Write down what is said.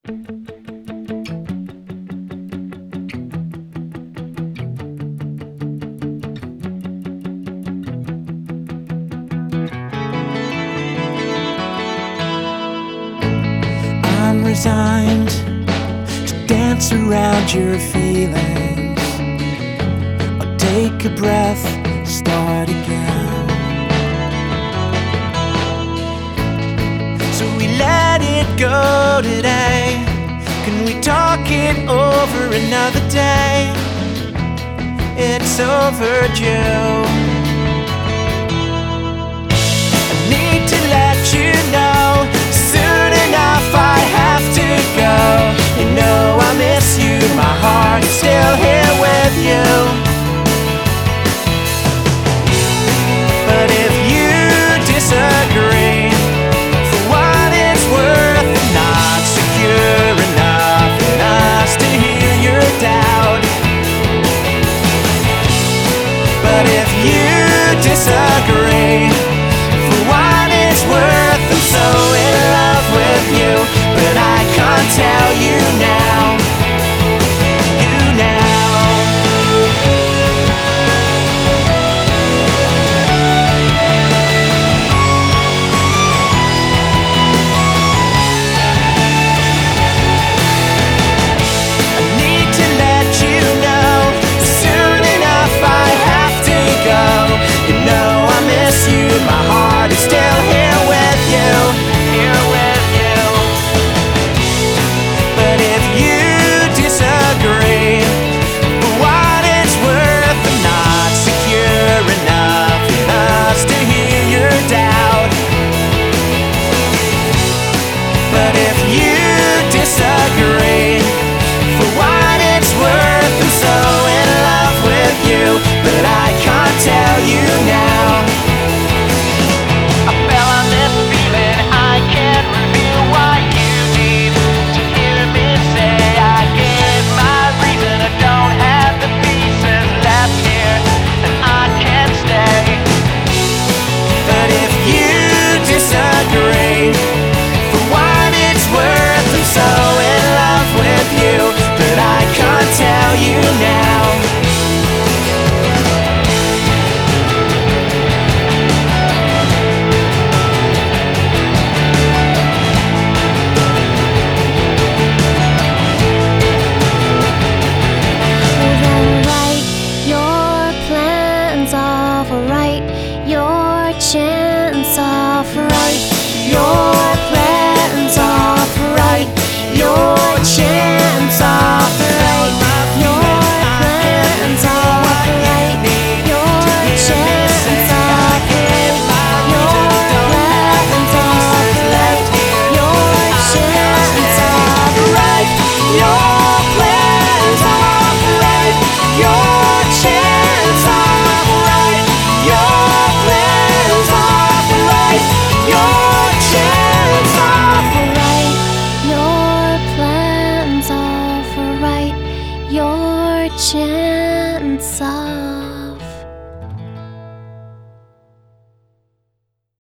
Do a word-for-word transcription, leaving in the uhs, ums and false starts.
I'm resigned to dance around your feelings. I'll take a breath, start again. So we let it go today. Can we talk it over another day? It's overdue. I need to let you know, soon enough I have to go. You know I miss you, my heart's still here with you. But if you disagree, for what it's worth, I'm not secure enough in us to hear your doubt. But if you disagree, for what it's worth, I'm so in love with you, but I can't tell you now. You now. I need to let you know, soon enough I have to go. You know I miss you, my heart is still here with you, here with you. But if you disagree, for what it's worth, I'm not secure enough in us to hear your doubt. But if you disagree, for what it's worth, I'm so in love with you, but I can't tell you now. I fell on this feeling, I can't reveal what you need to hear me say. I gave my reason, I don't have the pieces left here, and I can't stay. But if you disagree, for what it's worth, I'm so in love with you, but I can't tell you now. Chance off right, your plans off right, your chance off right, your plans off right, your chance off right, your plans off left, your chance off right, your plans off right, your chance off right, your plans off right, your chance off right, your plans off right, your chance off.